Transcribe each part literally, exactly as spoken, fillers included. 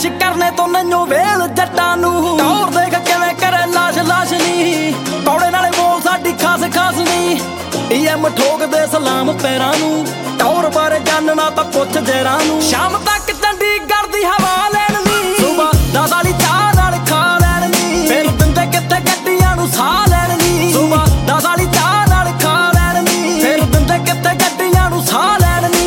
ਐਸ਼ ਕਰਨੇ ਤੋਂ ਨੰਨੋ ਵੇਲ ਜੱਟਾਂ ਨੂੰ ਟੌਰ ਦੇਖ ਕਿਵੇਂ ਕਰੇ ਲਾਸ਼ ਲਾਸ਼ ਨੀ ਕੌੜੇ ਨਾਲੇ ਬੋਲ ਸਾਡੀ ਖਾਸ ਖਾਸ ਨੀ ਈਐਮ ਠੋਕਦੇ ਸਲਾਮ ਪੈਰਾਂ ਨੂੰ ਟੌਰ ਬਾਰੇ ਜਾਣਨਾ ਤਾਂ ਪੁੱਛ ਜੇਰਾਂ ਨੂੰ ਸ਼ਾਮ ਤੱਕ ਚੰਡੀਗੜ੍ਹ ਦੀ ਹਵਾ ਲੈਣ ਨੀ ਸੁਬਾ ਦਸ ਵਾਲੀ ਚਾਹ ਨਾਲ ਖਾ ਲੈਣ ਨੀ ਫਿਰ ਦਿੰਦੇ ਕਿੱਥੇ ਗੱਡੀਆਂ ਨੂੰ ਸਾਹ ਲੈਣ ਨੀ ਸੁਬਾ ਦਸ ਵਾਲੀ ਚਾਹ ਨਾਲ ਖਾ ਲੈਣ ਨੀ ਫਿਰ ਦਿੰਦੇ ਕਿੱਥੇ ਗੱਡੀਆਂ ਨੂੰ ਸਾਹ ਲੈਣ ਨੀ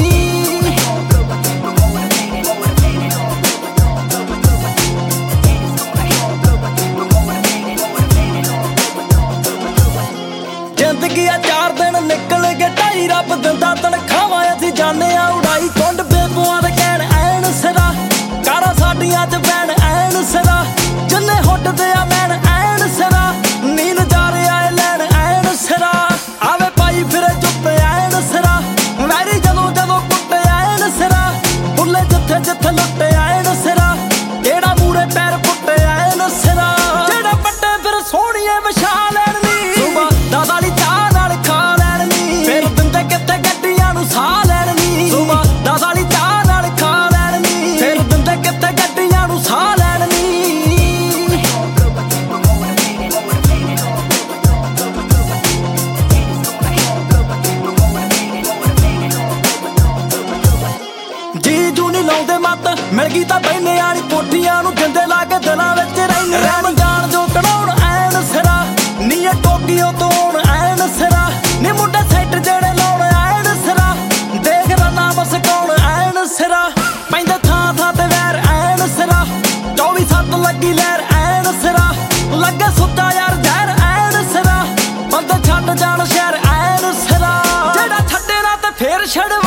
ਜ਼ਿੰਦਗੀ ਆ ਚਾਰ ਦਿਨ ਨਿਕਲ ਗਏ ਢਾਈ ਰੱਬ ਦਿੰਦਾ ਤਨਖਾਹਾਂ ਅਸੀਂ ਜਾਣੇ ਆ ਉਡਾਈ ਕੁੰਡ ਬੇਬੂਆਂ ਦੇ ਕਹਿਣ ਐਨ ਸਿਰਾ ਕਾਰਾਂ ਸਾਡੀਆਂ ਚ ਬੈਣ ਐਨ ਸਿਰਾ ਜਿੰਨੇ ਹੁੱਟਦੇ ਆ ਲੈਣ ਐਨ ਸਿਰਾ ਨੀਂਦ ਜਾ ਰਿਹਾ ਏ ਲੈਣ ਐਨ ਸਿਰਾ ਆਵੇ ਪਾਈ ਫਿਰੇ ਚੁੱਪੇ ਐਨ ਸਿਰਾ ਵੈਰੀ ਜਦੋਂ ਜਦੋਂ ਕੁੱਟੇ ਐਨ ਸਿਰਾ ਬੁੱਲੇ ਜਿੱਥੇ ਜਿੱਥੇ ਲੁੱਟੇ ਐਨ ਸਿਰਾ ਕਿਹੜਾ ਮੂਰੇ ਪੈਰ ਪੁੱਟੇ ਐਨ ਸਿਰਾ ਜਿਹੜਾ ਪੱਟੇ ਫਿਰ ਸੋਹਣੀਏ ਵਿਛਾ ਲੈਣ ਨੀ ਸੁਬਾ ਦਸ ਵਾਲੀ ਚਾਹ ਨਾਲ ਖਾ ਲੈਣ ਨੀ ਫਿਰ ਦਿੰਦੇ ਕਿੱਥੇ ਗੱਡੀਆਂ ਨੂੰ ਸਾਹ ਲੈਣ ਨੀ ਸੁਬਾ ਦਸ ਵਾਲੀ ਚਾਹ ਨਾਲ ਖਾ ਲੈਣ ਨੀ ਫਿਰ ਦਿੰਦੇ ਕਿੱਥੇ ਗੱਡੀਆਂ ਨੂੰ ਸਾਹ ਲੈਣ ਨੀ ਜੀ ਜੂ ਨੀ ਲਾਉਂਦੇ ਮੱਤ ਮਿਲ ਗਈ ਤਾਂ ਬੈਨੇ ਵਾਲੀ ਕੋਠੀਆਂ ਨੂੰ ਜਿੰਦੇ ਲਾ ਕੇ ਦਿਲਾਂ ਵਿੱਚ ਰਹਿੰਦੇ ਰਹਿਣ ਜਾਣ ਜੋ ਕਢਾਉਣ ਐਨ ਸਿਰਾ ਨੀ ਇਹ ਟੋਕੀਓ ਤੋਂ ਆਉਣ ਐਨ ਸਿਰਾ ਨੀ ਮੁੰਡੇ ਸੈਟ ਜਿਹੜੇ ਲਾਉਣ ਐਨ ਸਿਰਾ ਦੇਖ ਰੰਨਾ ਬਸ ਕੌਣ ਐਨ ਸਿਰਾ ਪੈਂਦੇ ਥਾਂ ਥਾਂ ਤੇ ਵੈਰ ਐਨ ਸਿਰਾ ਚੌਵੀ ਸੱਤ ਲੱਗੀ ਲਹਿਰ ਐਨ ਸਿਰਾ ਲੱਗੇ ਸੁੱਤਾ ਯਾਰ ਜ਼ਹਿਰ ਐਨ ਸਿਰਾ ਬੰਦੇ ਛੱਡ ਜਾਣ ਸ਼ਹਿਰ ਐਨ ਸਿਰਾ ਜਿਹੜਾ ਛੱਡੇ ਨਾ ਤੇ ਫੇਰ ਛੱਡ